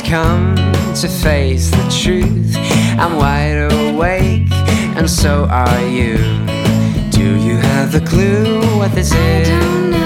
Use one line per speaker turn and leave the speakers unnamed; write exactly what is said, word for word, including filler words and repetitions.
come to face the truth. I'm wide awake, and so are you. Do you have a clue what this is?
I don't know.